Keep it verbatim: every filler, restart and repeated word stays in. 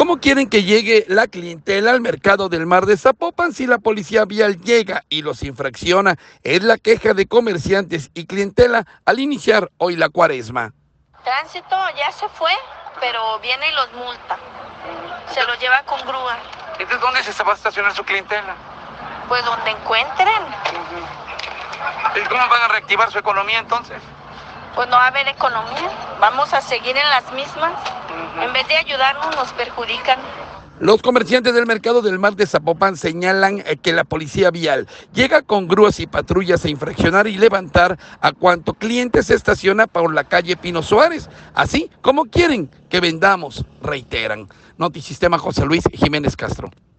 ¿Cómo quieren que llegue la clientela al mercado del Mar de Zapopan si la policía vial llega y los infracciona? Es la queja de comerciantes y clientela al iniciar hoy la cuaresma. Tránsito ya se fue, pero viene y los multa. Se los lleva con grúa. ¿Entonces dónde se va a estacionar su clientela? Pues donde encuentren. Uh-huh. ¿Y cómo van a reactivar su economía entonces? Pues no va a haber economía. Vamos a seguir en las mismas. Uh-huh. En vez de ayudarnos, nos perjudican. Los comerciantes del mercado del Mar de Zapopan señalan que la policía vial llega con grúas y patrullas a infraccionar y levantar a cuanto cliente se estaciona por la calle Pino Suárez, así como quieren que vendamos, reiteran. Notisistema José Luis Jiménez Castro.